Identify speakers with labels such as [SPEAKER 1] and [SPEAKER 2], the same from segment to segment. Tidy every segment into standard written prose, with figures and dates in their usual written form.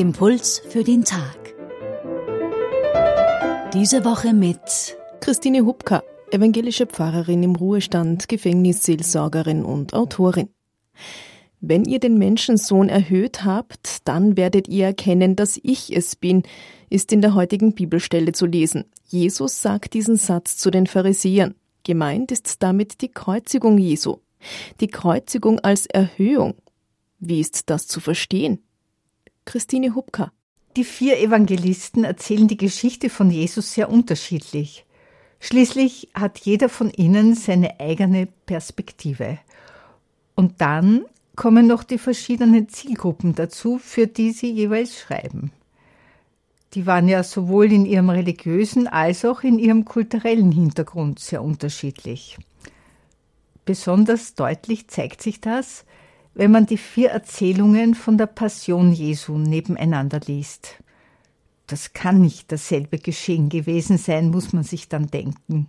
[SPEAKER 1] Impuls für den Tag. Diese Woche mit
[SPEAKER 2] Christine Hubka, evangelische Pfarrerin im Ruhestand, Gefängnisseelsorgerin und Autorin. Wenn ihr den Menschensohn erhöht habt, dann werdet ihr erkennen, dass ich es bin, ist in der heutigen Bibelstelle zu lesen. Jesus sagt diesen Satz zu den Pharisäern. Gemeint ist damit die Kreuzigung Jesu. Die Kreuzigung als Erhöhung. Wie ist das zu verstehen? Christine Hubka.
[SPEAKER 3] Die 4 Evangelisten erzählen die Geschichte von Jesus sehr unterschiedlich. Schließlich hat jeder von ihnen seine eigene Perspektive. Und dann kommen noch die verschiedenen Zielgruppen dazu, für die sie jeweils schreiben. Die waren ja sowohl in ihrem religiösen als auch in ihrem kulturellen Hintergrund sehr unterschiedlich. Besonders deutlich zeigt sich das, wenn man die 4 Erzählungen von der Passion Jesu nebeneinander liest. Das kann nicht dasselbe Geschehen gewesen sein, muss man sich dann denken.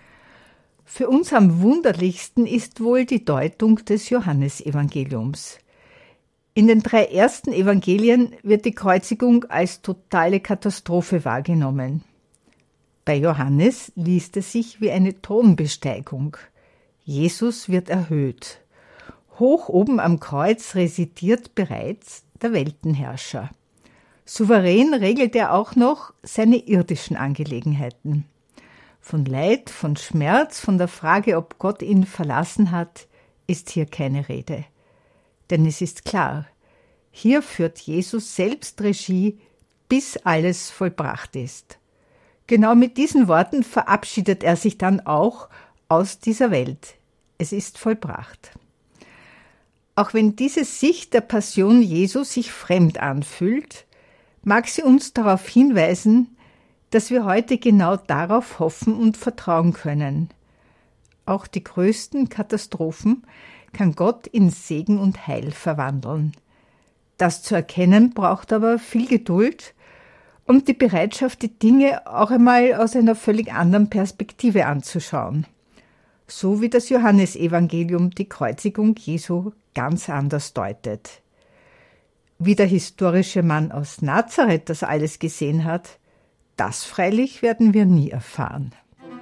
[SPEAKER 3] Für uns am wunderlichsten ist wohl die Deutung des Johannesevangeliums. In den 3 ersten Evangelien wird die Kreuzigung als totale Katastrophe wahrgenommen. Bei Johannes liest es sich wie eine Thronbesteigung. Jesus wird erhöht. Hoch oben am Kreuz residiert bereits der Weltenherrscher. Souverän regelt er auch noch seine irdischen Angelegenheiten. Von Leid, von Schmerz, von der Frage, ob Gott ihn verlassen hat, ist hier keine Rede. Denn es ist klar, hier führt Jesus selbst Regie, bis alles vollbracht ist. Genau mit diesen Worten verabschiedet er sich dann auch aus dieser Welt. Es ist vollbracht. Auch wenn diese Sicht der Passion Jesu sich fremd anfühlt, mag sie uns darauf hinweisen, dass wir heute genau darauf hoffen und vertrauen können. Auch die größten Katastrophen kann Gott in Segen und Heil verwandeln. Das zu erkennen braucht aber viel Geduld und die Bereitschaft, die Dinge auch einmal aus einer völlig anderen Perspektive anzuschauen. So wie das Johannesevangelium die Kreuzigung Jesu ganz anders deutet. Wie der historische Mann aus Nazareth das alles gesehen hat, das freilich werden wir nie erfahren.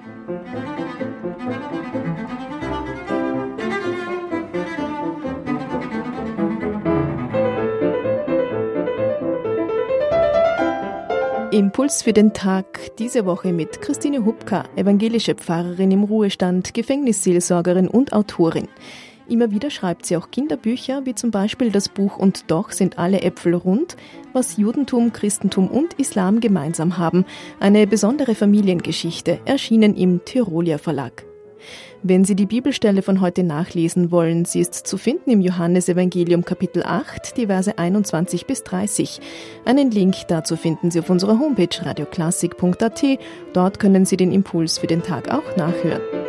[SPEAKER 2] Impuls für den Tag, diese Woche mit Christine Hubka, evangelische Pfarrerin im Ruhestand, Gefängnisseelsorgerin und Autorin. Immer wieder schreibt sie auch Kinderbücher, wie zum Beispiel das Buch »Und doch sind alle Äpfel rund«, was Judentum, Christentum und Islam gemeinsam haben. Eine besondere Familiengeschichte, erschienen im Tyrolia Verlag. Wenn Sie die Bibelstelle von heute nachlesen wollen, sie ist zu finden im Johannesevangelium Kapitel 8, die Verse 21 bis 30. Einen Link dazu finden Sie auf unserer Homepage radioklassik.at. Dort können Sie den Impuls für den Tag auch nachhören.